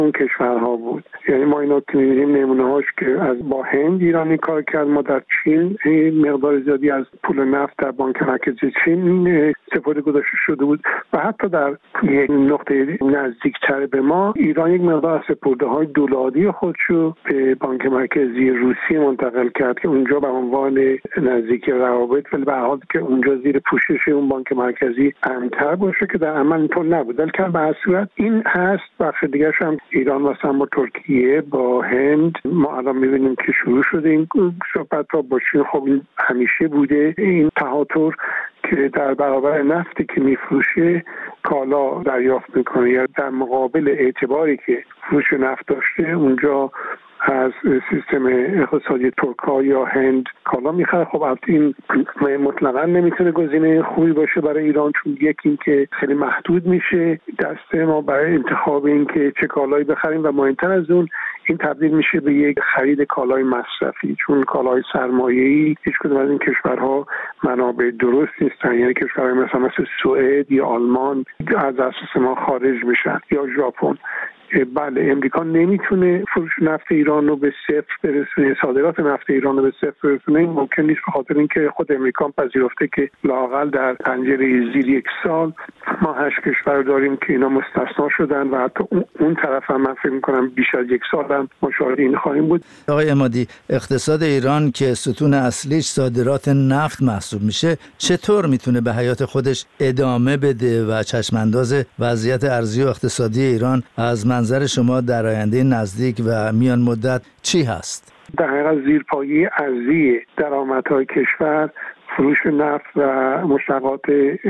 اون کشورها بود. یعنی ما اینا که می‌بینیم نمونه‌هاش که از با هند ایرانی کار کرد، ما در چین مقدار زیادی از پول نفت در بانک مرکزی چین استفاده گذاشته شده بود و حتی در یک نقطه نزدیکتر به ما ایران یک مقدار از سپرده‌های دلاری خودشو به بانک مرکزی روسیه منتقل کرد که اونجا به عنوان نزدیکی روابط، ولی به هر حال که اونجا زیر پوشش اون بانک مرکزی امن‌تر باشه که در عمل اینطور نبود. ولی که به هر صورت این هست. بخش دیگه هم ایران مثلا با ترکیه، با هند، ما الان می‌بینیم که شروع شده این صحبت‌ها با چین. خب این همیشه بوده این تهاتر که در برابر نفتی که میفروشه کالا دریافت میکنه یا در مقابل اعتباری که فروش نفت داشته اونجا از سیستم اقتصادی ترک‌ها یا هند کالا میخره. خب البته این مطلقاً نمیتونه گزینه خوبی باشه برای ایران، چون یکی این که خیلی محدود میشه دست ما برای انتخاب این که چه کالایی بخریم و مهمتر از اون این تبدیل میشه به یک خرید کالای مصرفی، چون کالای سرمایه‌ای هیچ کدوم از این کشورها منابع درست نیستن. یعنی کشورهای مثل سوئد یا آلمان از دسترس ما خارج میشن یا ژاپن. بله، امریکا نمیتونه فروش نفت ایران رو به صفر برسونه، صادرات نفت ایران رو به صفر برسونه. این ممکن نیست به خاطر اینکه خود امریکا پذیرفته که لااقل در پنجره زیر یک سال ما 8 کشور داریم که اینا مستثنا شدن و حتی اون طرف هم من فکر می‌کنم بیش از یک سال هم مشاهد این خواهیم بود. آقای عمادی، اقتصاد ایران که ستون اصلیش صادرات نفت محسوب میشه چطور میتونه به حیات خودش ادامه بده و چشمانداز وضعیت ارزی و اقتصادی ایران از منظر شما در آینده نزدیک و میان مدت چی هست؟ در حقیقت زیرپایه ارزی درآمدهای کشور فروش نفت و مشتقات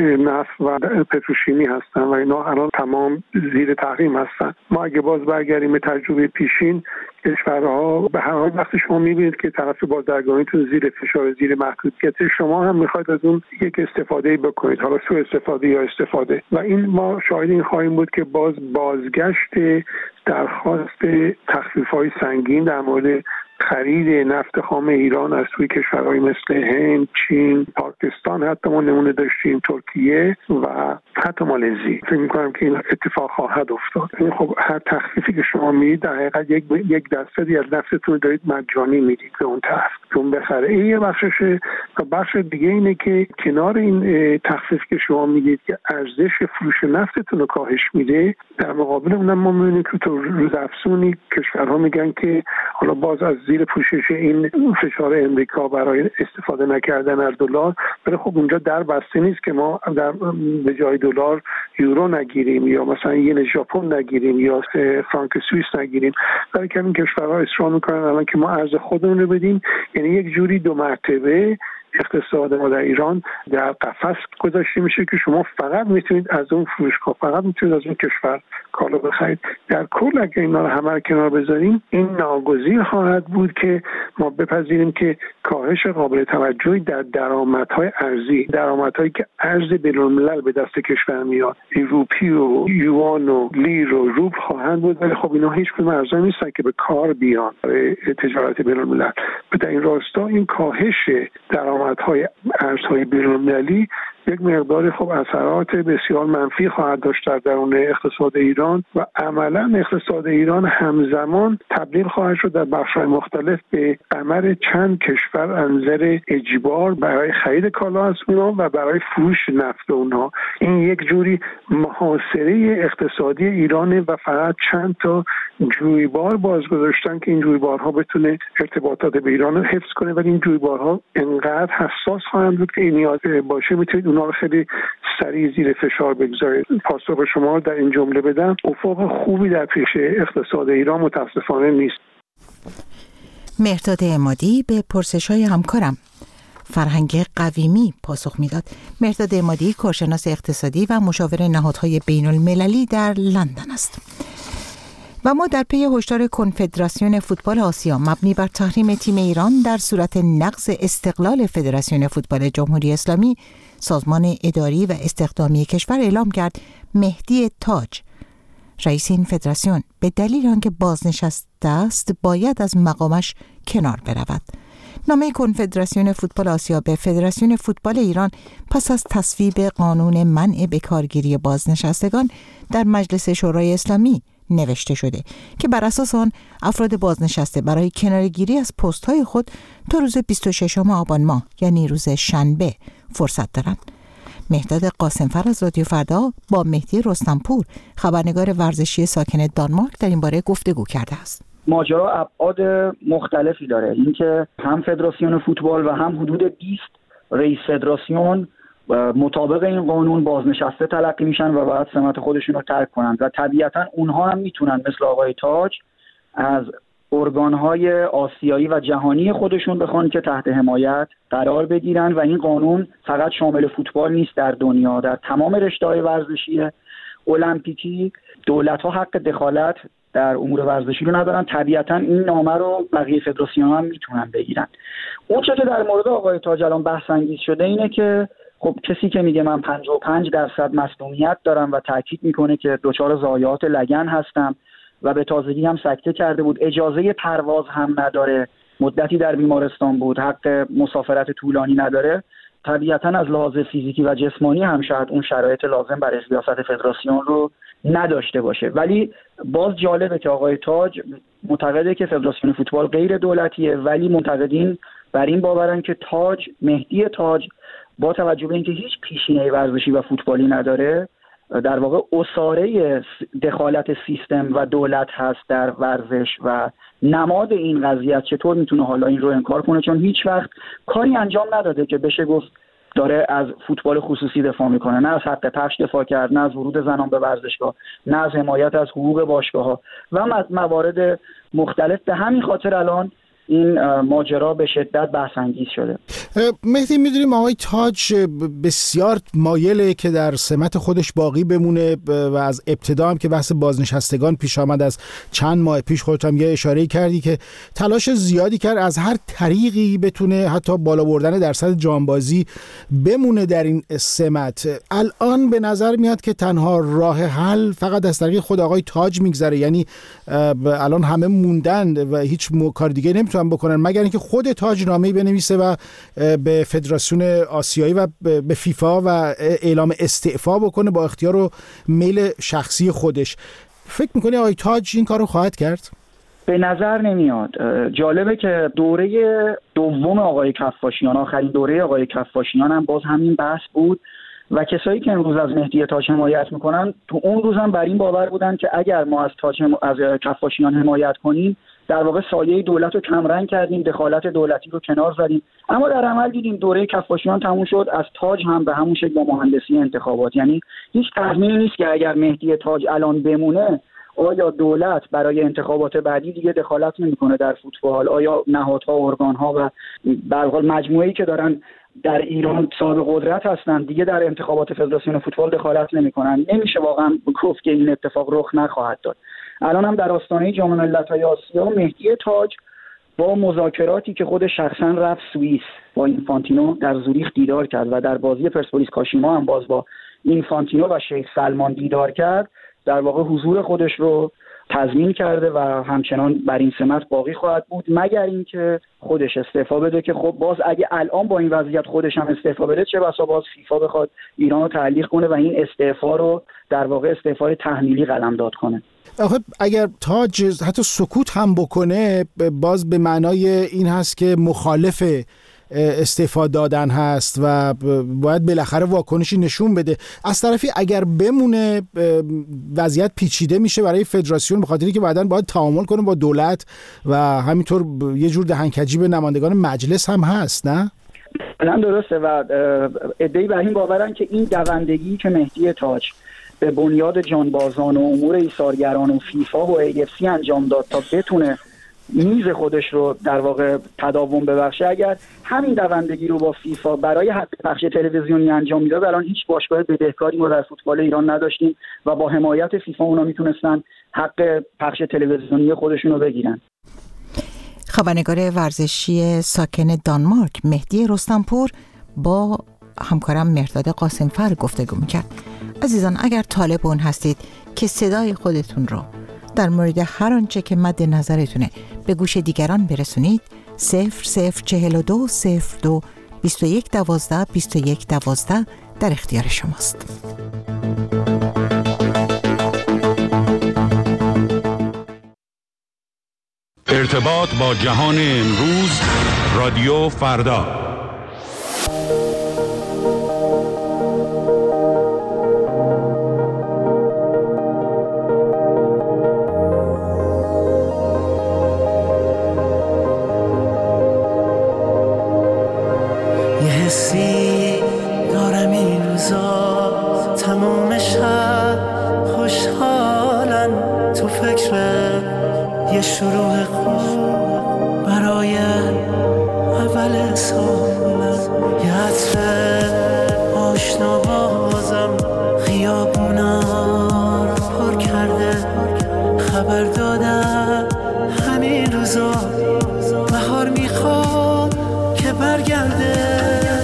نفت و پتروشیمی هستن و اینا الان تمام زیر تحریم هستن. ما اگه باز برگردیم به تجربه پیشین، کشورها به هر حال وقتی شما میبینید که طرف بازرگانیتون زیر فشار، زیر محدودیت، شما هم میخواید از اون یک استفاده بکنید، حالا سوء استفاده یا استفاده. و این ما شاهد این خواهیم بود که بازگشت درخواست تخفیف‌های سنگین در مورد خرید نفت خام ایران از سوی کشورهای مثل هند، چین، پاکستان، حتی ما نمونه داشتیم ترکیه و حتی مالزی. فکر می‌کنم که این اتفاق خواهد افتاد. این خب هر تخفیفی که شما میدید در حقیقت یک درصدی از نفتتون دارید مجانی میدید به اون طرف چون بخره. این یه بخششه. و بخش دیگه اینه که کنار این تخفیف که شما میدید که ارزش فروش نفتتون رو کاهش میده، در مقابل اونم ما می‌بینیم که تو روزافزونی کشورها میگن که حالا باز از زیر پوشش این فشار امریکا برای استفاده نکردن از دلار، ولی خب اونجا در بسته نیست که ما به جای دلار یورو نگیریم یا مثلا ین ژاپن نگیریم یا فرانک سوئیس نگیریم. برای که این کشورها اصرار میکنن الان که ما ارز خودمون رو بدیم. یعنی یک جوری دو مرتبه اقتصاد ما در ایران در قفس گذاشته میشه که شما فقط میتونید از اون فروشگاه، فقط میتونید از اون کشور کالا بخرید. در کل اگه اینا رو همه کنار بذاریم، این ناگزیر خواهد بود که ما بپذیریم که کاهش قابل توجهی در درآمدهای ارزی، درآمدهایی که ارز بین‌الملل به دست کشور میاد، روپی و یوان و لیر و روبل خواهند بود. ولی خب اینا هیچ کدوم ارزی نیستن که به کار بیان برای تجارت بین‌الملل. در این راستا این کاهش درآمدهای ارزهای بین‌المللی یک مقدار خب اثرات بسیار منفی خواهد داشت در درون اقتصاد ایران و عملا اقتصاد ایران همزمان تبدیل خواهد شد در بخش‌های مختلف به قمر چند کشور از نظر اجبار برای خرید کالا از اونها و برای فروش نفت اونها. این یک جوری محاصره اقتصادی ایرانه و فقط چند تا جویبار بازگذاشتن که این جویبارها بتونه ارتباطات به ایران رو حفظ کنه، ولی این جویبارها انقدر حساس خواهند بود که این نیاز باشه میتونید اونا رو خیلی سریع زیر فشار بگذارید. پاسخ شما در این جمله بدم، افق خوبی در پیش اقتصاد ایران متاسفانه نیست. مهرداد عمادی به پرسش‌های همکارم فرهنگ قویمی پاسخ میداد. مهرداد عمادی کارشناس اقتصادی و مشاور نهادهای بین‌المللی در لندن است. و ما در پی هشدار کنفدراسیون فوتبال آسیا مبنی بر تحریم تیم ایران در صورت نقض استقلال فدراسیون فوتبال جمهوری اسلامی، سازمان اداری و استخدامی کشور اعلام کرد مهدی تاج، رئیس این فدراسیون، به دلیل آنکه بازنشسته است باید از مقامش کنار برود. نامه کنفدراسیون فوتبال آسیا به فدراسیون فوتبال ایران پس از تصویب قانون منع به کارگیری بازنشستگان در مجلس شورای اسلامی نوشته شده که بر اساس آن افراد بازنشسته برای کناره‌گیری از پست‌های خود تا روز 26 آبان ماه یعنی روز شنبه فرصت دارند. مهداد قاسمفر از رادیو فردا با مهدی رستمپور خبرنگار ورزشی ساکن دانمارک در این باره گفتگو کرده است. ماجرا ابعاد مختلفی داره، اینکه هم فدراسیون فوتبال و هم حدود 20 رئیس فدراسیون مطابق این قانون بازنشسته تلقی میشن و باید سمت خودشون رو ترک کنن و طبیعتا اونها هم میتونن مثل آقای تاج از ارگانهای آسیایی و جهانی خودشون بخوان که تحت حمایت قرار بگیرن و این قانون فقط شامل فوتبال نیست، در دنیا در تمام رشته‌های ورزشی المپیکی دولت‌ها حق دخالت در امور ورزشی رو ندارن. طبیعتا این نامه رو بقیه فدراسیون‌ها هم میتونن بگیرن. اون چه که در مورد آقای تاج الان بحث انگیز شده اینه که خب کسی که میگه من 55% مصدومیت دارم و تاکید میکنه که دچار ضایعات لگن هستم و به تازگی هم سکته کرده بود، اجازه پرواز هم نداره، مدتی در بیمارستان بود، حق مسافرت طولانی نداره، طبیعتا از لحاظ فیزیکی و جسمانی هم شاید اون شرایط لازم برای ریاست فدراسیون رو نداشته باشه. ولی باز جالبه که آقای تاج معتقده که فدراسیون فوتبال غیر دولتیه، ولی منتقدین بر این باورن که مهدی تاج با توجه به اینکه هیچ پیشینه ورزشی و فوتبالی نداره، در واقع اساره دخالت سیستم و دولت هست در ورزش و نماد این قضیه چطور میتونه حالا این رو انکار کنه، چون هیچ وقت کاری انجام نداده که بشه گفت داره از فوتبال خصوصی دفاع میکنه، نه از حق پخش دفاع کرد، نه از ورود زنان به ورزشگاه، نه از حمایت از حقوق باشگاه‌ها و از موارد مختلف. به همین خاطر الان این ماجرا به شدت بحث انگیز شده. مهدی، میدونیم آقای تاج بسیار مایله که در سمت خودش باقی بمونه و از ابتدا هم که بحث بازنشستگان پیش آمد از چند ماه پیش خودت هم یه اشاره کردی که تلاش زیادی کرد از هر طریقی بتونه حتی بالا بردن درصد جانبازی بمونه در این سمت. الان به نظر میاد که تنها راه حل فقط از طریق خود آقای تاج میگذره، یعنی الان همه موندن و هیچ کار دیگه نمیتونن بکنن مگر اینکه خود تاج نامه‌ای بنویسه و به فدراسیون آسیایی و به فیفا و اعلام استعفا بکنه با اختیار و میل شخصی خودش. فکر میکنی آقای تاج این کارو خواهد کرد؟ به نظر نمیاد. جالبه که دوره دوم آقای کفاشیان، آخرین دوره آقای کفاشیان هم باز همین بحث بود و کسایی که امروز از مهدی تاج حمایت میکنن تو اون روز هم بر این باور بودن که اگر ما از کفاشیان حمایت کنیم در واقع سایه دولت رو کمرنگ کردیم، دخالت دولتی رو کنار زدیم. اما در عمل دیدیم دوره کفاشیان تموم شد، از تاج هم به همون شکل با مهندسی انتخابات. یعنی هیچ تضمینی نیست که اگر مهدی تاج الان بمونه آیا دولت برای انتخابات بعدی دیگه دخالت نمیکنه در فوتبال، آیا نهادها و ارگانها و به هر حال مجموعه‌ای که دارن در ایران صاحب قدرت هستن دیگه در انتخابات فدراسیون فوتبال دخالت نمیکنن. نمیشه واقعا گفت که این اتفاق رخ نخواهد داد. الان هم در آستانه جام ملت‌های آسیا مهدی تاج با مذاکراتی که خود شخصا رفت سوئیس با اینفانتینو در زوریخ دیدار کرد و در بازی پرسپولیس کاشیما هم باز با اینفانتینو و شیخ سلمان دیدار کرد، در واقع حضور خودش رو تضمین کرده و همچنان بر این سمت باقی خواهد بود مگر اینکه خودش استعفا بده که خب باز اگه الان با این وضعیت خودش هم استعفا بده چه بسا باز فیفا بخواد ایران رو تعلیق کنه و این استعفا رو در واقع استعفای تحمیلی قلمداد کنه. آخه اگر تاج حتی سکوت هم بکنه باز به معنای این هست که مخالف استعفا دادن هست و باید بالاخره واکنشی نشون بده. از طرفی اگر بمونه وضعیت پیچیده میشه برای فدراسیون به خاطری که بعداً باید تعامل کنه با دولت و همینطور یه جور دهنکجی به نمایندگان مجلس هم هست، نه؟ الان درسته و ادعی بر این باورن که این دوندگی که مهدی تاج به بنیاد جانبازان و امور ایثارگران و فیفا و AFC انجام داد تا بتونه میز خودش رو در واقع تداوم ببخشه، اگر همین دوندگی رو با فیفا برای حق پخش تلویزیونی انجام میداد الان هیچ باشگاه بدهکاری ما در فوتبال ایران نداشتیم و با حمایت فیفا اونا میتونستن حق پخش تلویزیونی خودشون رو بگیرن. خبرنگار ورزشی ساکن دانمارک مهدی رستمپور با همکارم مهرداد قاسمفر گفتگو میکرد. عزیزان، اگر طالب اون هستید که صدای خودتون رو در مورد هر آنچه که مد نظرتونه به گوش دیگران برسونید 0042 02 21 12 21 12 در اختیار شماست. ارتباط با جهان امروز، رادیو فردا. یه حسی دارم این روزا، تموم شب خوشحالن، تو فکر یه شروع خوب برای اول سالم. یه عطر آشنا بازم خیابونا رو پر کرده، خبر دادن همین روزا بهار میخواد که برگرده.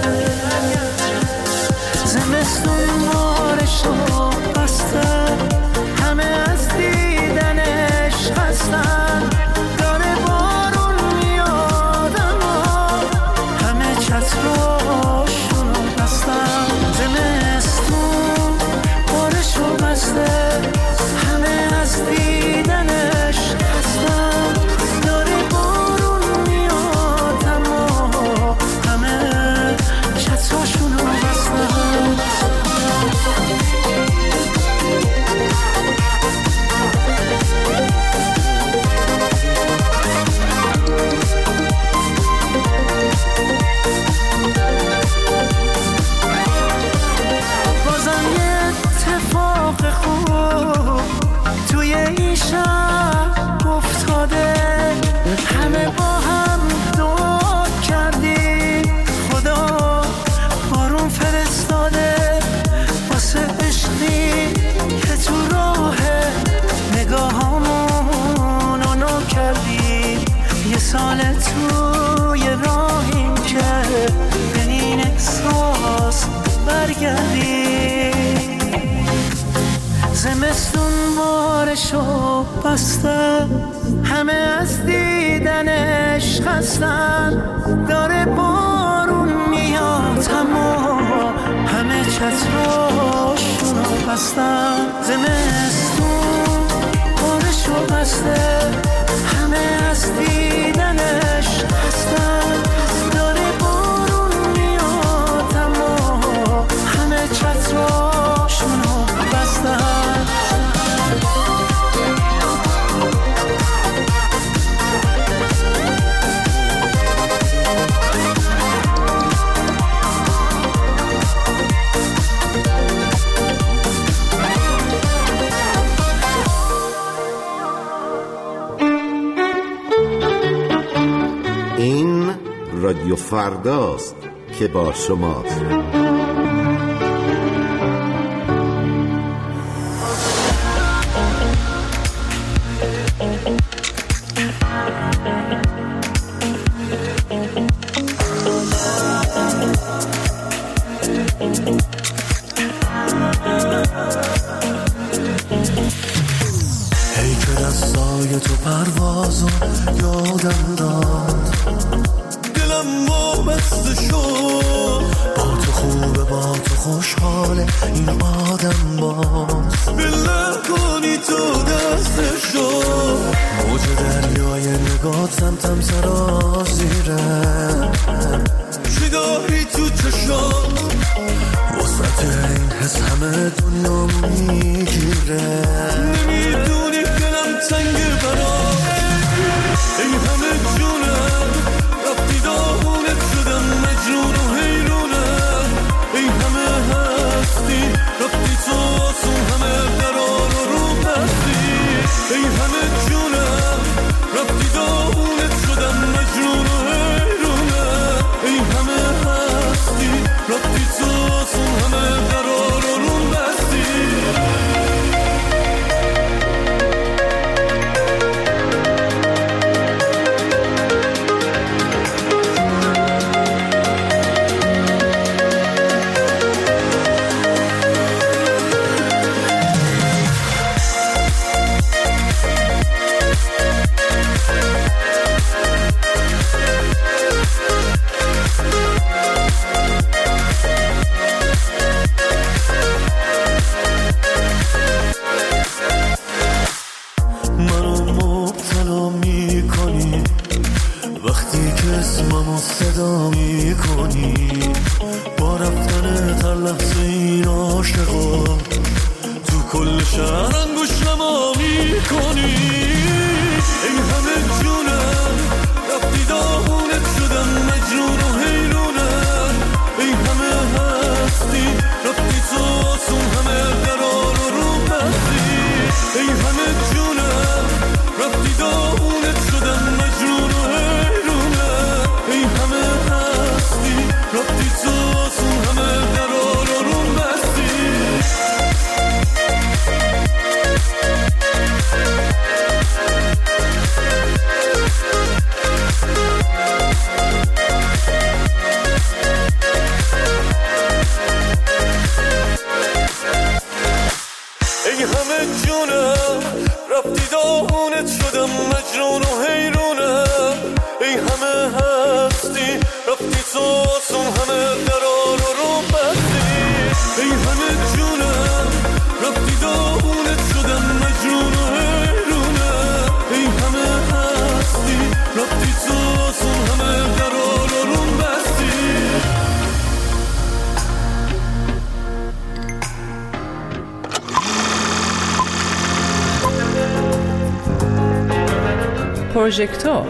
زمستون مارشو بسته، همه از دیدنش خستن، داره بارون میاد اما همه چتراشونو بستن. زمستون مارشو بسته، همه از دیدنش خستن، داره بارون میاد اما همه چتراشونو بستن. توی این شب افتاده، همه با هم دعا کردیم، خدا بارون فرستاده واسه عشقی که تو راه نگاهامونو نو کردیم. یه سال توی راهیم که به این احساس برگردیم. زمستون بارشو بسته، همه از دیدنش خستن، داره بارون میاد اما همه چتراشونو بستن. زمستون بارشو بسته، همه از دیدنش خستن، داره بارون میاد اما همه چتراشونو بستن. این رادیو فرداست که با شماست. ای که دستای تو پروازو یادم داد، دلم وابسته شد، با تو خوبه با تو خوشحاله این آدم باز. بله کنی تو دستش شد، موج دریای نگات سمتم سرازیره، چی داری تو چشات وسط این حس همه دنیا میگیره. نمیدونی دلم تنگه برات، این همه جونم رفتی داغونت شدم مجنون و حیرونم. این همه هستی رفتی تو آسون همه قرار رو بستی. این همه جونم رفتی داغونت شدم مجنون و حیرونم. این همه هستی رفتی تو آسون همه قرار رو بستی. صدا میکنی، با رفتن هر لحظه این عاشقا تو کل شهر انگوش نما میکنی. ای همه جونم رفتی داغونت شدم مجنون و حیرونم، ای همه هستی رفتی تو آسون همه قرار و رو مستی. ای همه جونم رفتی داغونت شدم مجنون و حیرونم، ای همه هستی رفتی تو آسون همه قرار و رو مستی. ای همه جونم رفتی داغونت شدم مجنون و حیرونم، ای همه هستی رفتی تو آسون همه قرار و رو مستی. ای همه جونم رفتی داغونت شدم مجنون و حیرونم، ای همه هستی رفتی تو آسون همه قرار و رو مستی. پروژکتور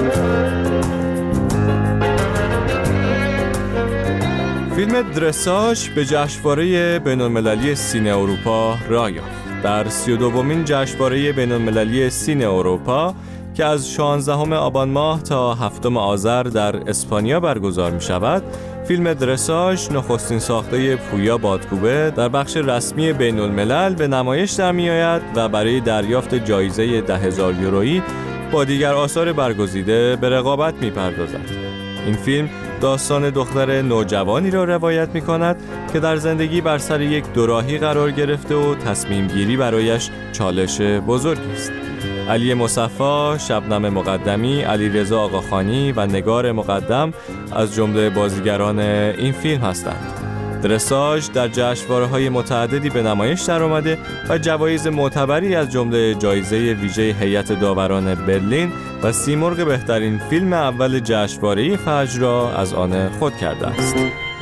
فیلم درساژ به جشنواره بین‌المللی سینه اروپا راه یافت. در 32مین جشنواره بین‌المللی سینه اروپا که از 16 آبان ماه تا 7 آذر در اسپانیا برگزار می شود، فیلم درساژ نخستین ساخته پویا بادکوبه در بخش رسمی بین‌الملل به نمایش در می آید و برای دریافت جایزه 10,000 یورویی با دیگر آثار برگزیده به رقابت می پردازد. این فیلم داستان دختر نوجوانی را روایت می کند که در زندگی بر سر یک دوراهی قرار گرفته و تصمیم گیری برایش چالش بزرگی است. علی مصفا، شبنم مقدمی، علیرضا آقاخانی و نگار مقدم از جمله بازیگران این فیلم هستند. درساژ در جشنواره‌های متعددی به نمایش درآمده و جوایز معتبری از جمله جایزه ویژه هیئت داوران برلین و سیمرغ بهترین فیلم اول جشنواره فجر را از آن خود کرده است.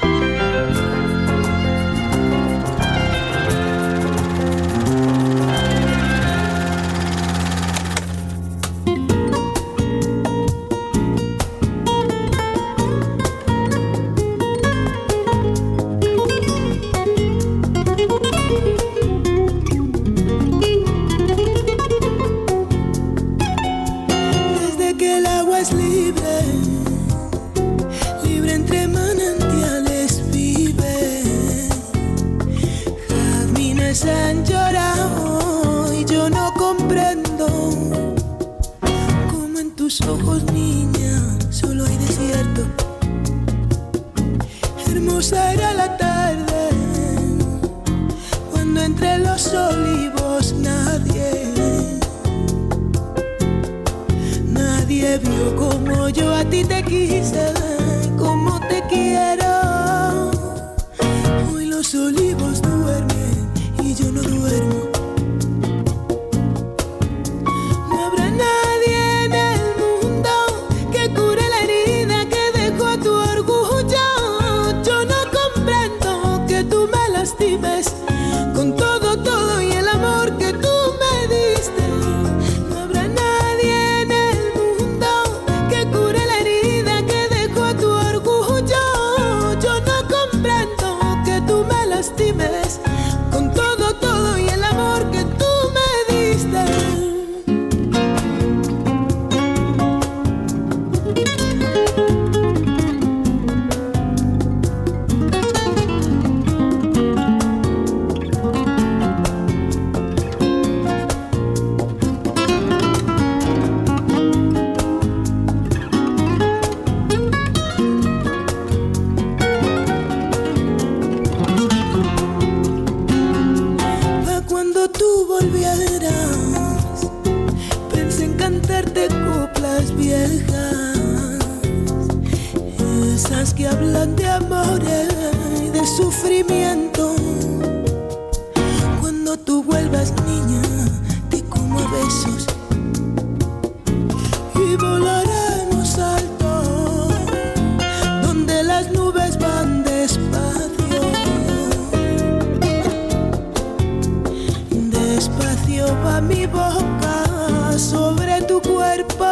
Han llorado y yo no comprendo cómo en tus ojos, niña, solo hay desierto. Hermosa era la tarde cuando entre los olivos nadie vio como yo a ti te quise, como te quiero. Hoy los olivos duermen y yo no duermo. No habrá nadie en el mundo que cure la herida que dejó tu orgullo. Yo no comprendo que tú me lastimes con todo y el amor que tú me diste. No habrá nadie en el mundo que cure la herida que dejó tu orgullo. Yo no comprendo que tú me lastimes con todo y el amor que tú me diste. Cuando tú volvieras, pensé en cantarte coplas viejas, esas que hablan de amor y de sufrimiento. Cuando tú vuelvas, niña, te como a besos y volaremos alto. tu cuerpo,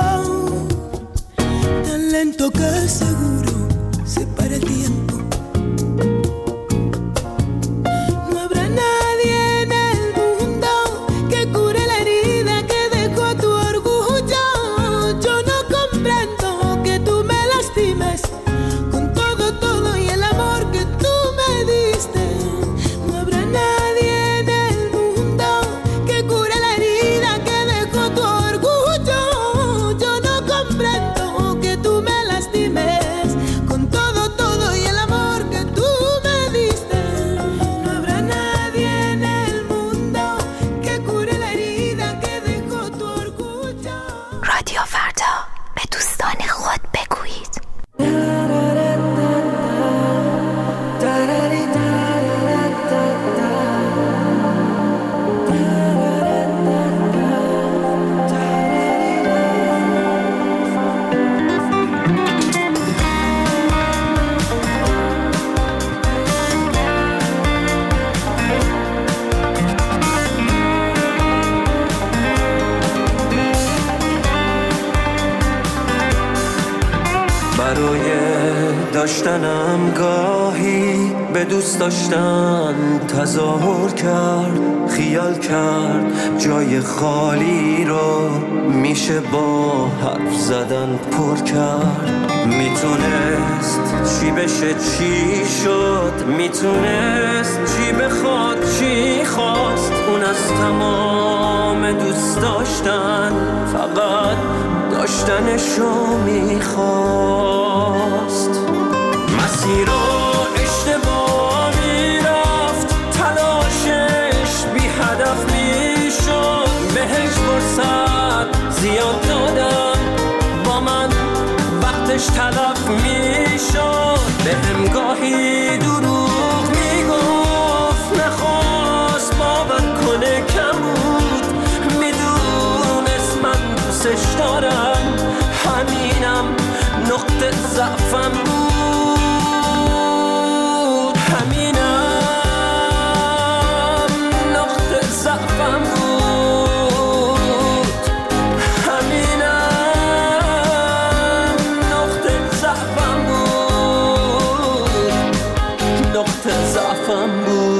tan lento que seguro se para el tiempo. No habrá nadie en el mundo que cure la herida que dejó tu orgullo. Yo no comprendo que tú me lastimes con todo, todo y el amor que tú me diste. No habrá nadie en el mundo que cure la herida que dejó tu orgullo. Yo no comprendo que tú me lastimes con todo, todo y el amor que tú me diste. No habrá nadie en el mundo que cure la herida que dejó tu orgullo. رادیو فردا، به دوستان خود بگویید. برای داشتنم گاهی به دوست داشتن تظاهر کرد، خیال کرد جای خالی رو میشه با حرف زدن پر کرد. میتونست چی بشه چی شد، میتونست چی بخواد چی خواست. اون از تمام دوست داشتن فقط داشتنشو میخواست. مسیر رو اشتباه میرفت، تلاشش بی هدف میشد. بهش فرصت زیاد دادم، با من وقتش تلف میشد. بهم گاهی دروغ میگفت، نخواست باور کنه کم بود. میدونست من دوستش دارم، همینم نقطه ضعفم بود. همینم نقطه ضعفم بود. همینم نقطه ضعفم بود. نقطه ضعفم بود.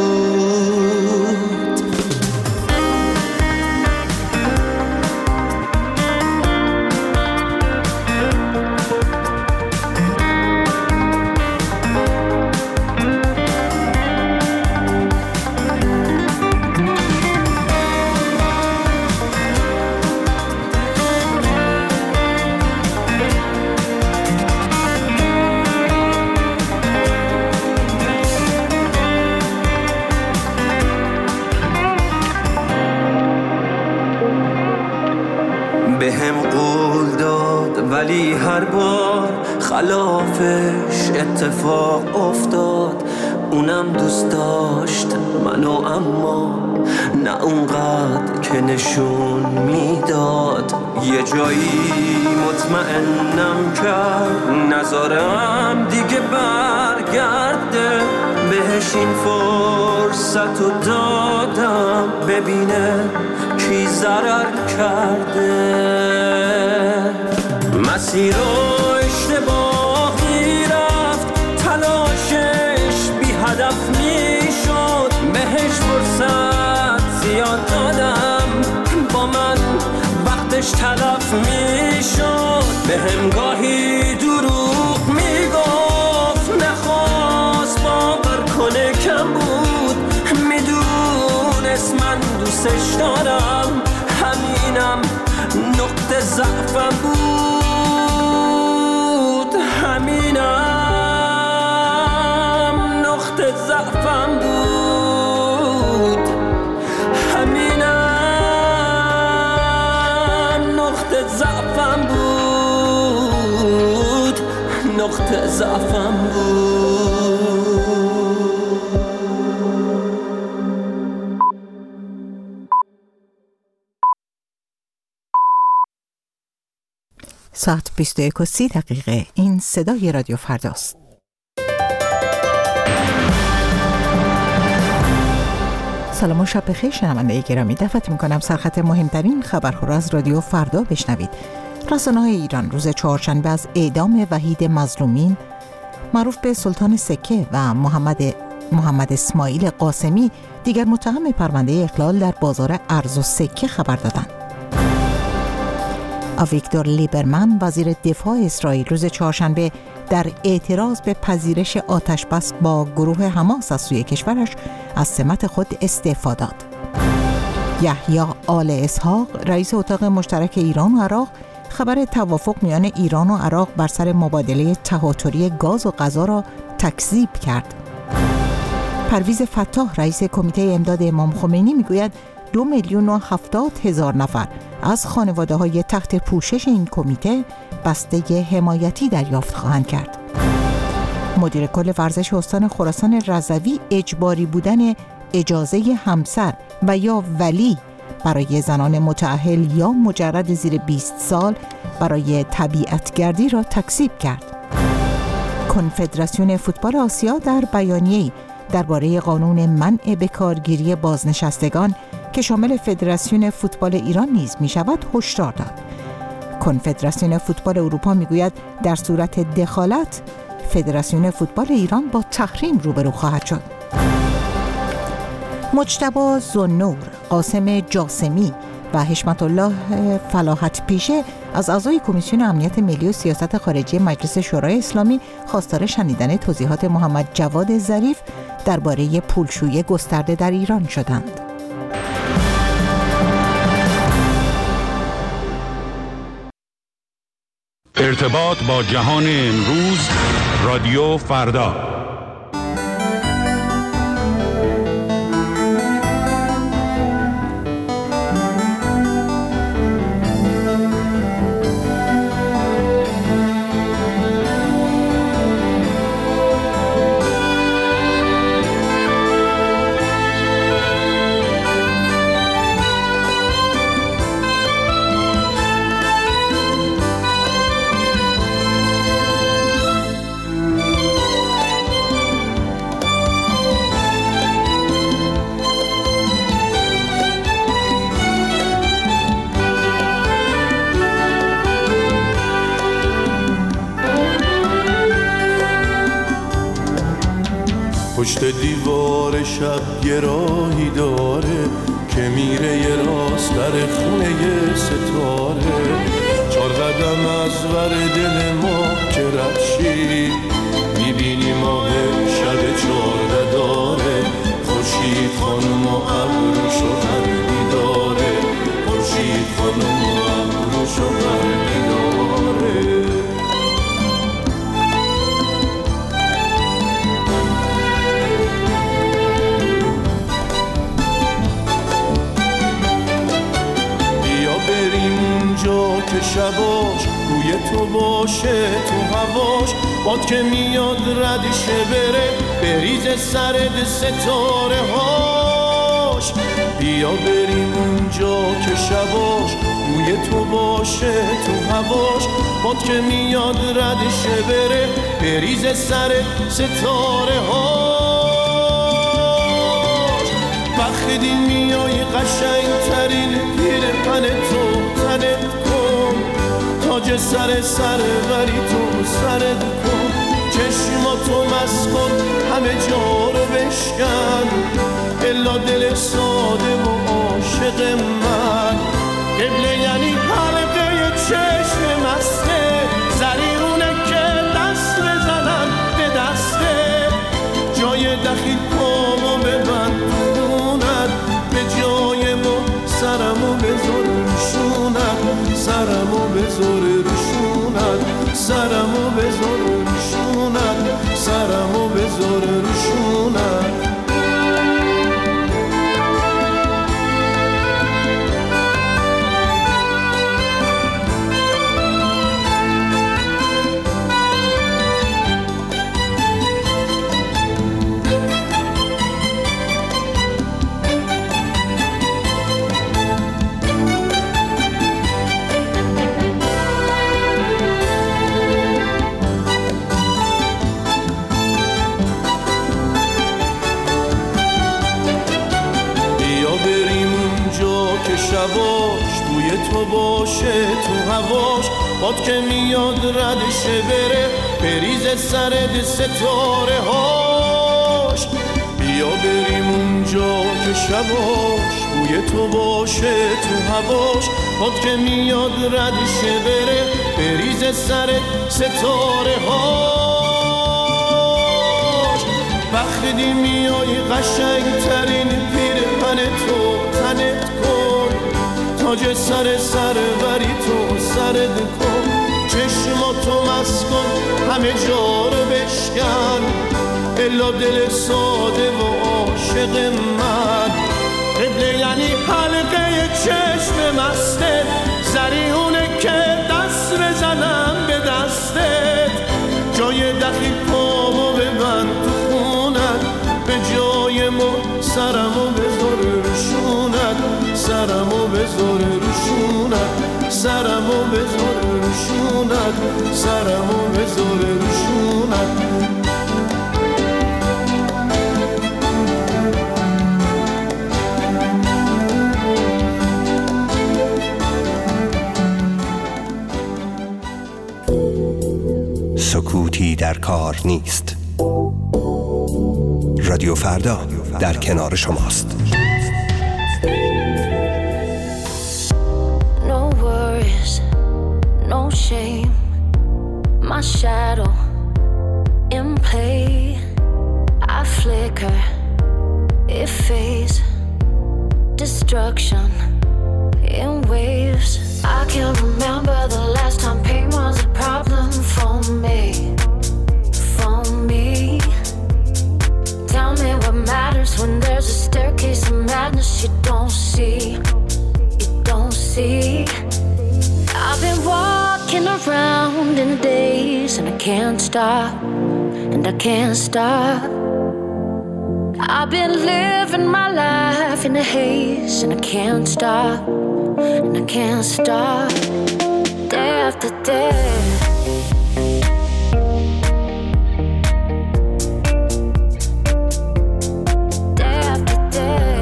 بهم قول داد ولی هر بار خلافش اتفاق افتاد. اونم دوست داشت منو، اما نه اونقدر که نشون میداد. یه جایی مطمئنم کرد نذارم دیگه برگرده. بهش این فرصتو دادم ببینه کی ضرر کرده. مسیر رو اشتباهی رفت، تلاشش بی هدف میشد. بهش فرصت زیاد دادم، با من وقتش تلف میشد. بهم گاهی دروغ میگفت، نخواست باور کنه کم بود. میدونست من دوستش دارم، همینم نقطه ضعفم بود. همینم نقطه ضعفم بود. همینم نقطه ضعفم بود. نقطه ضعفم بود. ساعت 21:30 این صدای رادیو فرداست. سلام و شب بخیر شنونده گرامی، دعوت میکنم سرخط مهمترین خبرها را از رادیو فردا بشنوید. رسانه‌های ایران روز چهارشنبه از اعدام وحید مظلومین معروف به سلطان سکه و محمد اسماعیل قاسمی، دیگر متهم پرونده اخلال در بازار ارز و سکه خبر دادند. آویگدور لیبرمن وزیر دفاع اسرائیل روز چهارشنبه در اعتراض به پذیرش آتشبس با گروه حماس از سوی کشورش از سمت خود استعفا داد. یحیی آل اسحاق رئیس اتاق مشترک ایران و عراق خبر توافق میان ایران و عراق بر سر مبادله تهاتری گاز و غذا را تکذیب کرد. پرویز فتاح رئیس کمیته امداد امام خمینی میگوید 2,070,000 نفر از خانواده‌های تحت پوشش این کمیته بسته حمایتی دریافت خواهند کرد. مدیر کل ورزش استان خراسان رضوی اجباری بودن اجازه همسر و یا ولی برای زنان متأهل یا مجرد زیر 20 سال برای طبیعتگردی را تکذیب کرد. کنفدراسیون فوتبال آسیا در بیانیه‌ای درباره قانون منع بکارگیری بازنشستگان که شامل فدراسیون فوتبال ایران نیز می شود هشدار داد. کنفدراسیون فوتبال اروپا می گوید در صورت دخالت فدراسیون فوتبال ایران با تحریم روبرو خواهد شد. مجتبی ذوالنور، قاسم جاسمی و حشمت الله فلاحت پیشه از اعضای کمیسیون امنیت ملی و سیاست خارجی مجلس شورای اسلامی خواستار شنیدن توضیحات محمد جواد ظریف درباره پولشویی گسترده در ایران شدند. ارتباط با جهان امروز، رادیو فردا. پشت دیوار شب یه راهی داره که میره یه راست در خونه یه ستاره. 4 قدم از ور دل ما که رفشی میبینی ماه شب 14 داره. خورشید خانم و ابروشو هرگی داره. خورشید خانم و ابروشو هرگی داره. اونجا که شباش روی تو باشه تو هواش باد که میاد ردشه بره بریز سرد ستاره هاش. بیا بریم اونجا که شباش روی تو باشه تو هواش باد که میاد ردشه بره بریز سرد ستاره هاش. وقتی میای قشنگ ترین پیرهن تو تنت کن تاج سر وری تو سرت کن. چشماتو مست کن همه جا رو بشکن الا دل ساده و عاشق من. قبله یعنی حلقه چشم مسته زریونه که دست بزنن به دسته. جای دخیل پامو ببند دونت به جای ما سرمو بذار روشونت. سرمو بذار روشونت. سرمو بذار روشونت. سرمو بذار روشونت. تو باشه تو هواش، باد که میاد ردشه بره بریز سرد ستاره هاش. بیا بریم اونجا که شباش بوی تو باشه تو هواش، باد که میاد ردشه بره بریز سرد ستاره هاش. وقتی میای قشنگ ترین پیرهن تو تنت کن، تاج سر بری تو سرد کن، چشماتو مست کن همه جا رو بشکن، الا دل ساده و عاشق من. قبله یعنی حلقه چشم مسته، زریونه که دست بزنم به دستت، جای دخیل پامو ببند تو خونت، به جای ما سرمو بذار روشونت، سرمو بذار روشونت، سرمو بذار روشونت، سرمو بذار روشونت. سکوتی در کار نیست. رادیو فردا در کنار شماست. No worries, no shame, my shadow in play. I flicker, it fades, destruction in waves. I can't remember the last time pain was a problem for me, for me. Tell me what matters when there's a staircase of madness you don't see, you don't see. I've been walking around in a daze and I can't stop, and I can't stop. I've been living my life in a haze and I can't stop, and I can't stop. Day after day, day after day,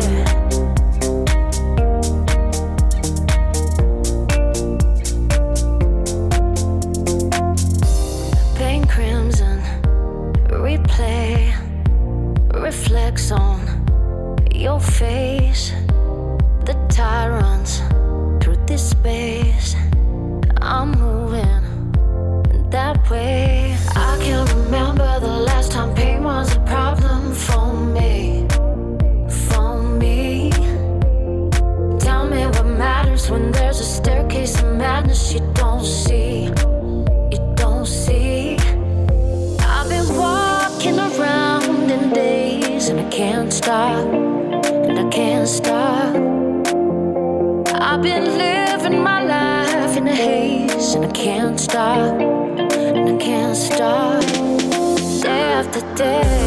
paint crimson, replay, reflects on your face. The tide runs through this space. I'm moving that way. I can't remember the last time pain was a problem for me, for me. Tell me what matters when there's a staircase of madness you don't see, you don't see. I've been walking around in days and I can't stop, and I can't stop. I've been living my life in a haze and I can't stop, and I can't stop. Day after day,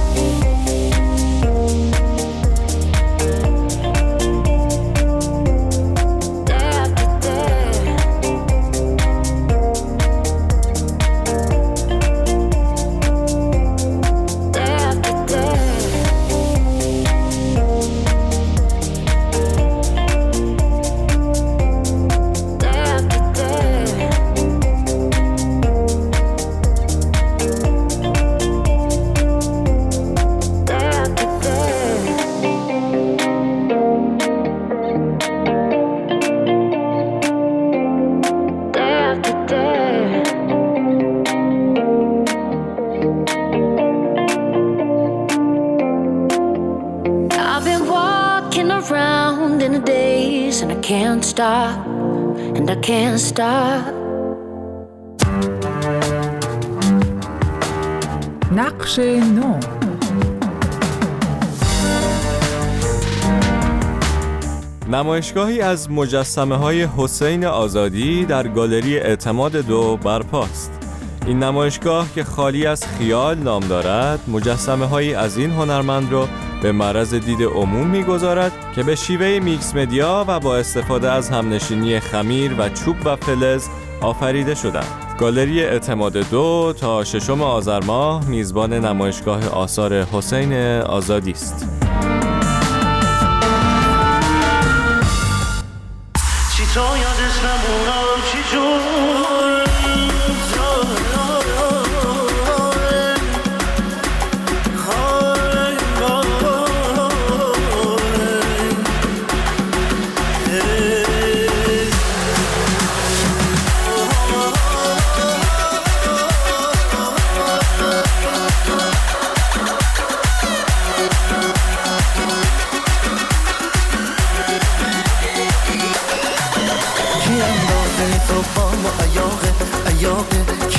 day after day, day after day. Can't stop, and I can't stop. نقش نو. نمایشگاهی از مجسمه‌های حسین آزادی در گالری اعتماد 2 برپاست. این نمایشگاه که خالی از خیال نام دارد، مجسمه‌هایی از این هنرمند را به معرض دید عموم می‌گذارد که به شیوه میکس مدیا و با استفاده از همنشینی خمیر و چوب و فلز آفریده شدند. گالری اعتماد 2 تا 6 آذر ماه میزبان نمایشگاه آثار حسین آزادی است. چی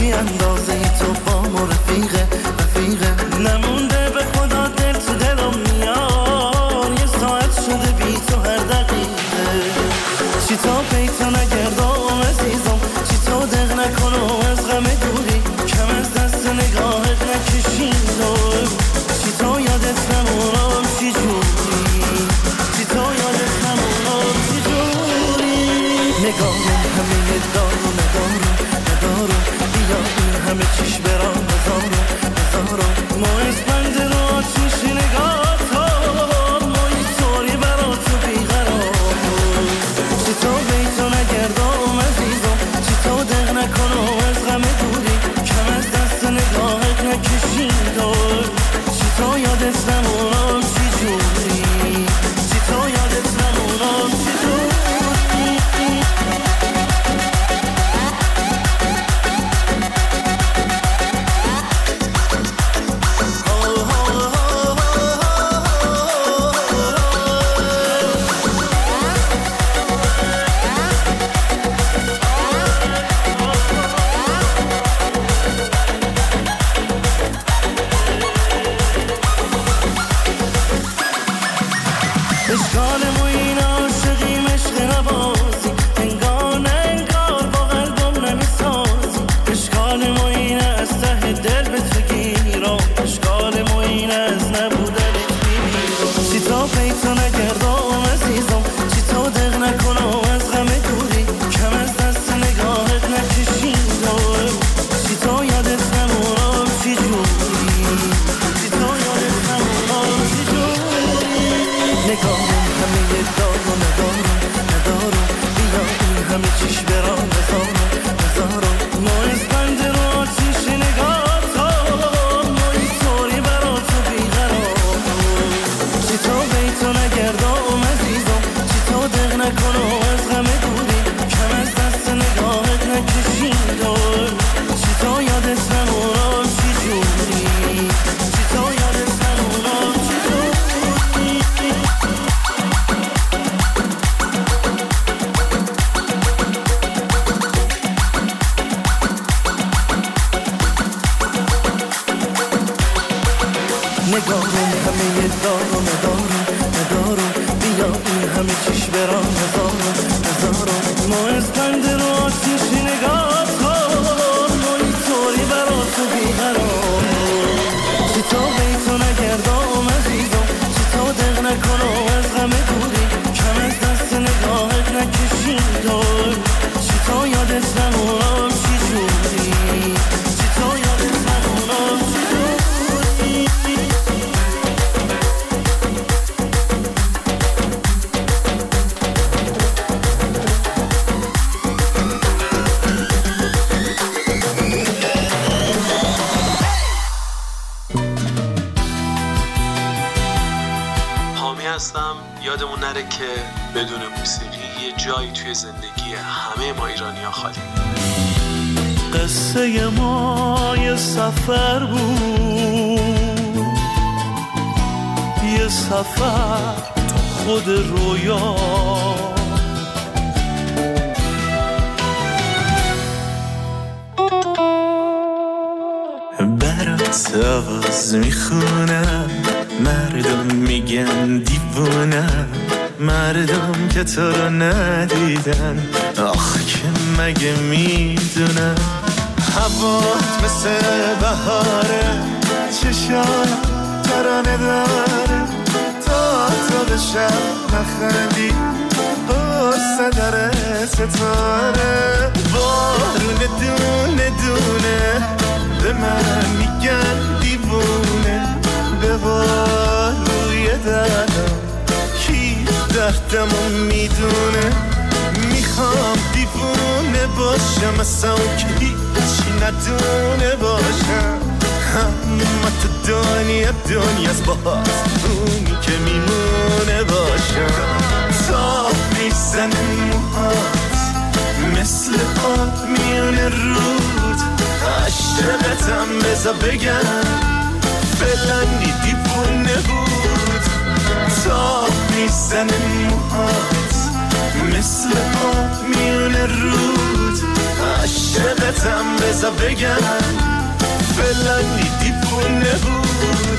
کی اندازه تو با ما رفیقه نمونده به خدا دل تو دلم میاد یه ساعت شده بی تو هر دقیقه چی تا پیتا نگردم عزیزم چی تا دق نکنم از غم دوری کم از دست نگاهت نکشیدم چی تا یادت نمونم چی جوری چی تا یادت نمونم چی جوری نگاهم همه دارو ندارو بیا این همه چیش برام نزارو ما اسپنده رو آتیش نگاه تا ما اینطوری برا تو بیقرار چی تا بیتو نگردم عزیزم چی تا دق نکنم از غم دوری کم از دست نگاهت نکشیدم چی تا یادت نمونم چی جوری چی تا یادت نمونم چی جوری یادمون نره که بدون موسیقی یه جایی توی زندگی همه ما ایرانی‌ها خالی. قصه ما یه سفر بود، یه سفر تو خود رویا، برات آواز میخونم، مردم میگن دیوونم، مردم که تو رو ندیدن آخ که مگه میدونن. هوات مثل بهاره، چشام ترانه داره، تا به شب نخندی قصه داره ستاره. بارون دونه دونه به من میگن دیوونه، به باروی دردم کی دردمو میدونه. میخوام دیوونه باشم اصلا که هیچی ندونه باشم، اما تو دنیاست باز اونی که میمونه باشم. تا میزنه موهات مثل آب میونه رود، عشقتم بزا بگم فلانی دیوونه بود. تا میزنه موهات مثل آب میونه رود، عشقتم بزا بذار بگم فلانی دیوونه بود.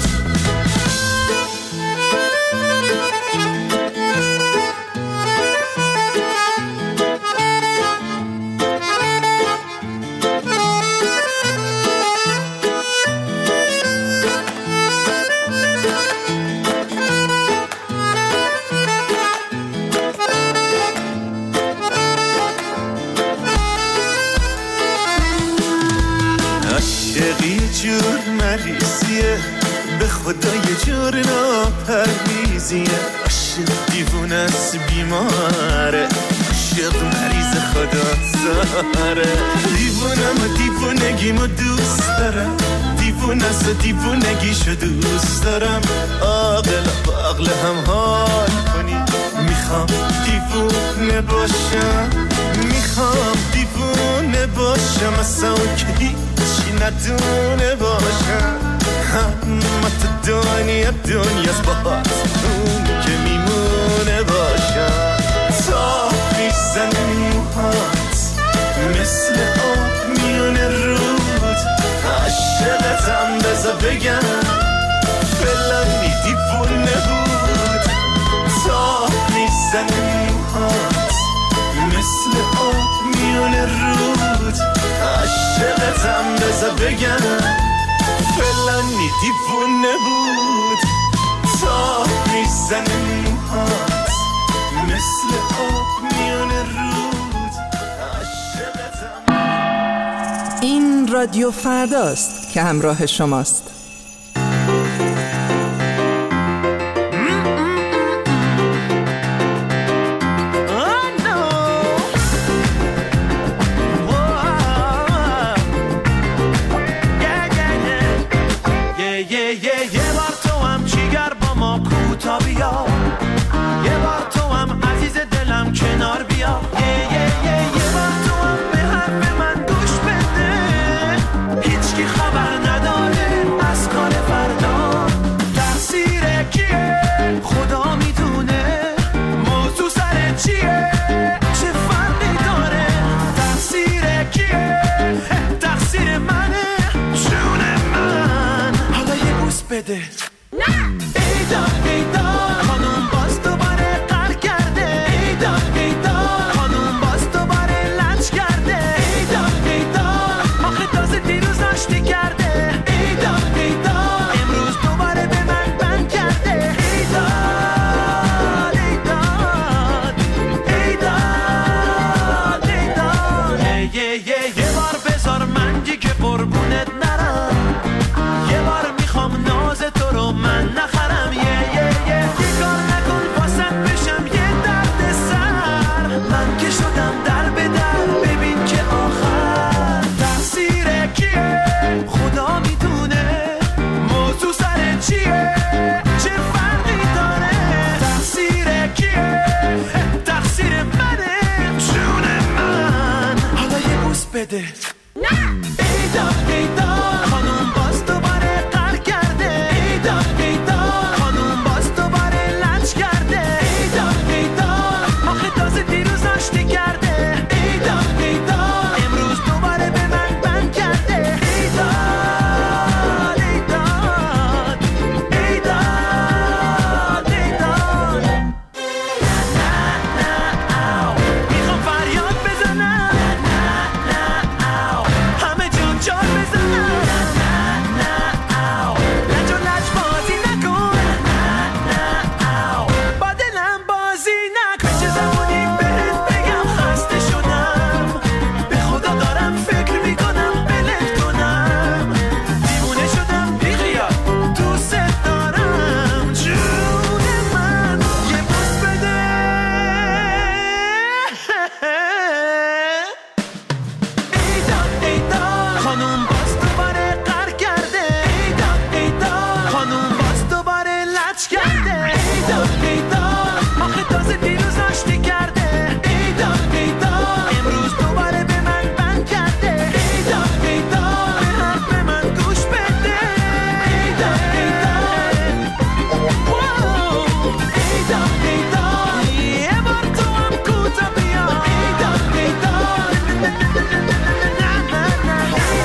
جور مریضیه به خدا یه جور ناپرهیزیه. عاشق دیوونه است بیماره، عاشق مریض خدا زاره. دیوونم و دیوونگیمو دوست دارم، دیوونه است و دیوونگیشو دوست دارم. عاقل با عقل هم حال کنی، میخوام دیوونه باشم، میخوام دیوونه باشم اصلا که هیچی ندونه باشم. همه تو دنیاست باهات اون که میمونه باشم. تا میزنه موهات مثل آب میونه رود، عاشقتم بذار بگم فلانی دیوونه بود. تا میزنه موهات مثل آب میونه رود، عاشقتم بذار بگم فلانی دیوونه بود. تا میزنه موهات مثل آب میونه رود، عاشقتم. این رادیو فرداست که همراه شماست. بده ایدا ایدا خانوم باز دوباره قهر کرده. ایدا ایدا خانوم باز دوباره لج کرده. ایدا ایدا آخه تازه دیروز آشتی کرده. ایدا ایدا امروز دوباره به من بند کرده. ایدا ایدا ایدا ایدا یه بار بذار من دیگه قربونت نرم. یه بار میخوام ناز تو رو من نخرم. یه کار نکن واسط بشم یه درد سر. من که شدم در به در ببین که آخر تقصیر کیه خدا میدونه. موضوع سر چیه چه فرقی داره. تقصیر کیه تقصیر منه جون من. حالا یه بوس بده ایدا ایدا خانوم باز دوباره قهر کرده. ایدا ایدا خانوم باز دوباره لج کرده. ایدا ایدا آخه تازه دیروز آشتی کرده. ایدا ایدا امروز دوباره به من بند کرده. ایدا ایدا ایدا ایدا میخوام فریاد بزنم همه جان جان بزنم. لج و لج بازی نکن با دلم بازی نکن. چه زمانی بهت بگم خسته شدم. به خدا دارم فکر میکنم بلت کنم. دیوونه شدم بی خیال دوست دارم جون من. یه بوس بده ایدا ایدا خانوم باز دوباره قهر کرده. ایدا ایدا خانوم باز دوباره لج کرده. ایدا ایدا آخه تازه دیروز آشتی کرده. ایدا ایدا امروز دوباره به من بند کرده. ایدا ایدا به حرف من گوش بده. ایدا ایدا ایدا ایدا یه بار تو هم کوتا بیا. ایدا ایدا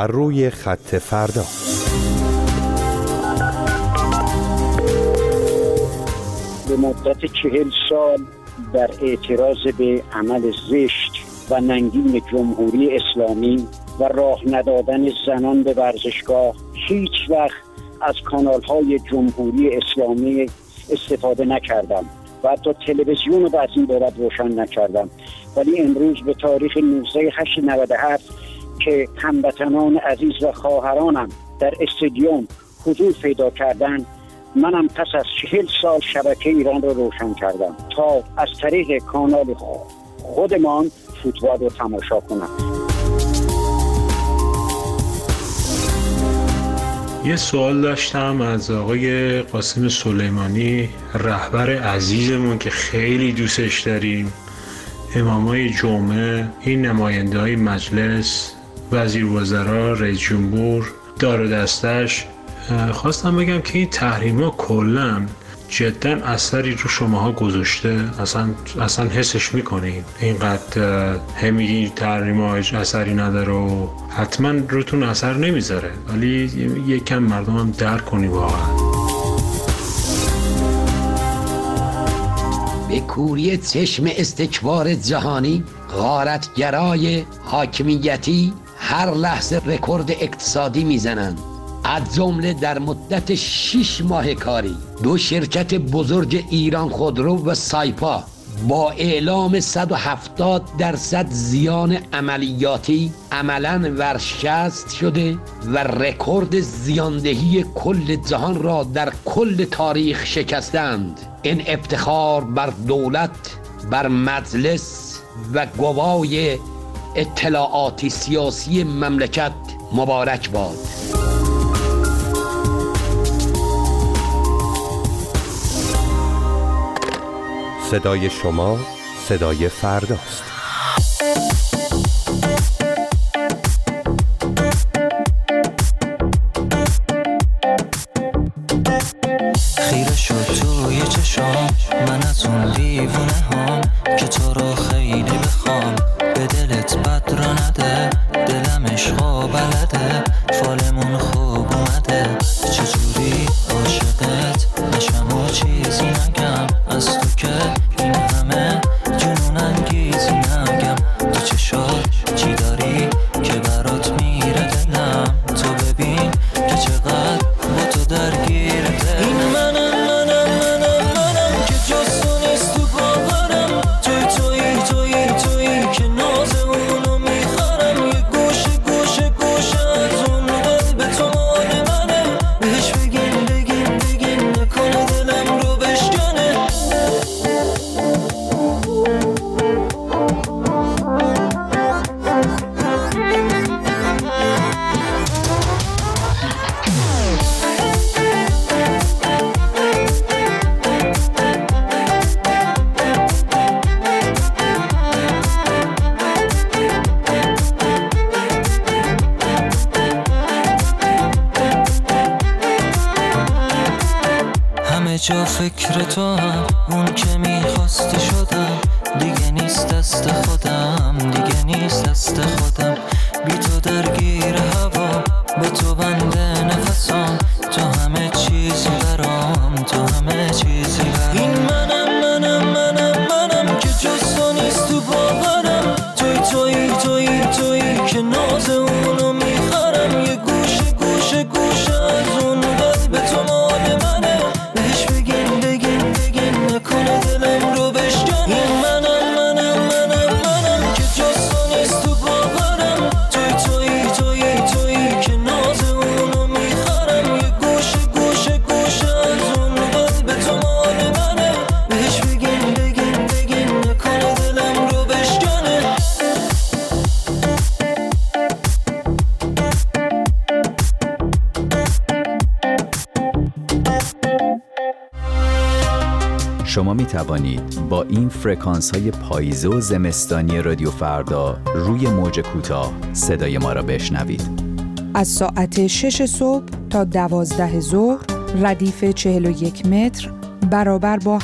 بر روی خط فردا. به مدت 40 سال در اعتراض به عمل زشت و ننگین جمهوری اسلامی و راه ندادن زنان به ورزشگاه هیچ وقت از کانال‌های جمهوری اسلامی استفاده نکردم و حتی تلویزیون رو از این بابت روشن نکردم. ولی امروز به تاریخ 19/8/97 که هموطنان عزیز و خواهرانم در استادیوم حضور پیدا کردن، منم پس از 40 سال شبکه ایران رو روشن کردم تا از طریق کانال خودمان فوتبال رو تماشا کنم. یه سوال داشتم از آقای قاسم سلیمانی، رهبر عزیزمون که خیلی دوستش داریم، امامای جمعه، این نماینده‌های مجلس، وزیر وزرا، رئیس جمهور، دار و دستش. خواستم بگم که این تحریما کلاً جدا اثری رو شماها گذاشته؟ اصلا حسش میکنین اینقدر همیگی تحریما اثری نداره و حتما روتون اثر نمیذاره، ولی یکم مردم هم درک کنی واقعا. به کوری چشم استکبار جهانی، غارتگرای حاکمیتی هر لحظه رکورد اقتصادی میزنند. از جمله در مدت 6 ماه کاری 2 شرکت بزرگ ایران خودرو و سایپا با اعلام 170% زیان عملیاتی عملاً ورشکست شده و رکورد زیاندهی کل جهان را در کل تاریخ شکستند. این افتخار بر دولت، بر مجلس و گوای اطلاعاتی سیاسی مملکت مبارک باد. صدای شما صدای فرداست. خیره شد توی چشام من از اون دیوونه هم که تو رو خیلی بخوام، به دلت بد را نده، دلم عشقا بلده، فالمون خوب اومده، چجوری عاشقت نشم و چیزی نگم، از تو که این همه جنون انگیزی نگم، تو چشات چی داری که برات میره دلم، تو ببین که چقدر با تو درگیره دل. این منم که جز تو نیست تو باورم، تویی که ناز اونو میخرم، یه گوشه از اون قلب تو مال منه، بهش بگین نکنه دلم رو بشکنه. همه جا فکر تو هم، اون که میخواستی شدم، دیگه نیست دست خودم، بی تو درگیر هوا، به تو بنده نفسام، تو همه چیزی برام، این منم که جز تو نیست تو باورم، تویی که ناز اونو میخرم، یه گوشه از اون قلب تو مال منه، بهش بگین نکنه دلم رو بشکنه. این منم که جز تو نیست تو باورم، تویی که ناز اونو میخرم، یه گوشه از اون قلب تو مال منه، بهش بگین نکنه دلم رو بشکنه. شما می توانید با این فرکانس های پاییزه و زمستانی رادیو فردا روی موج کوتاه صدای ما را بشنوید. از ساعت 6 صبح تا 12 ظهر ردیف 41 متر برابر با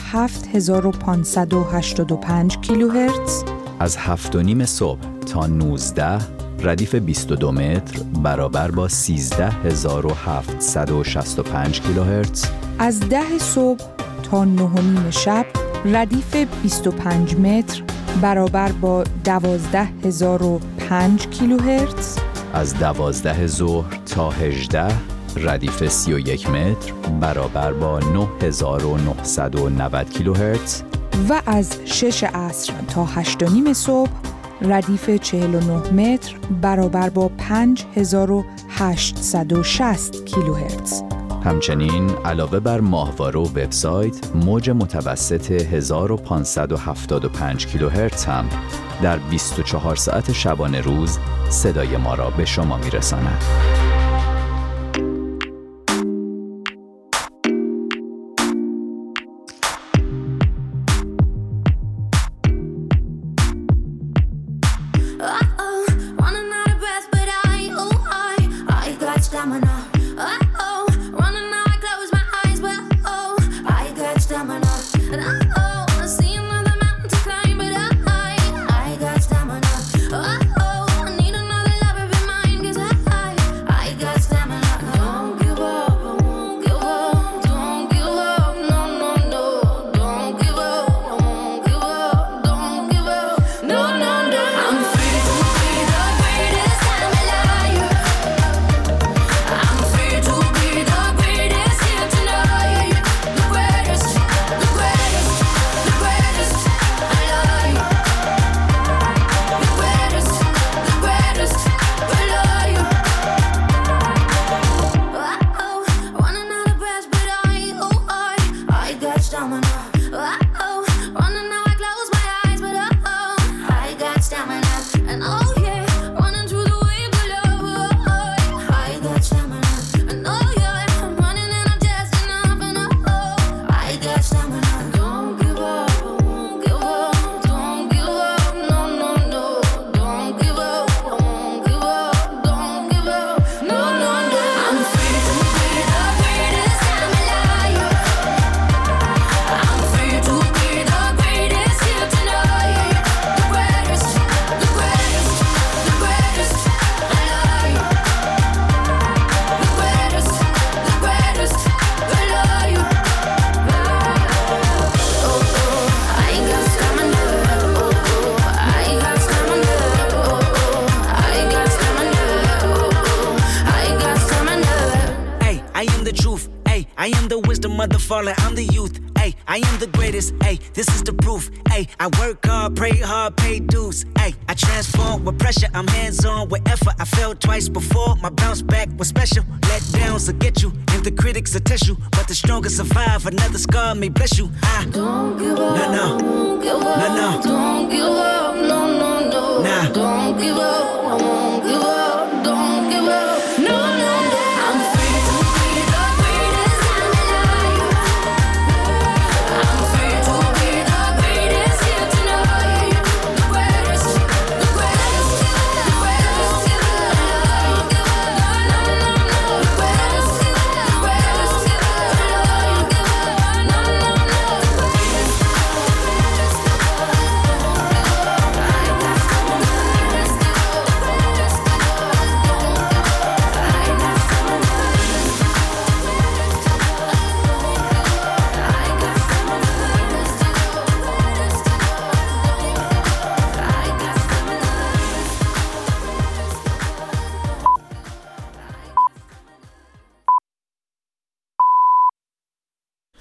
7585 کیلوهرتز. از 7:30 صبح تا 19 ردیف 22 متر برابر با 13765 کیلوهرتز. از 10 صبح تا 9:30 شب ردیف 25 متر برابر با 12005 کیلوهرتز. از 12 ظهر تا 18 ردیف 31 متر برابر با 9990 کیلوهرتز. و از 6 عصر تا 8:30 صبح ردیف 49 متر برابر با 5860 کیلوهرتز. همچنین علاوه بر ماهواره و وبسایت، موج متوسط 1575 کیلوهرتز هم در 24 ساعت شبانه روز صدای ما را به شما میرساند. I'm the youth, ay, I am the greatest, ay, this is the proof, ay, I work hard, pray hard, pay dues, ay, I transform with pressure, I'm hands-on with effort, I fell twice before, my bounce back was special, let downs will get you, and the critics will test you, but the strongest survive, another scar may bless you, don't give up, no, don't give up, no, don't give up, no, nah, don't give up, I won't give up.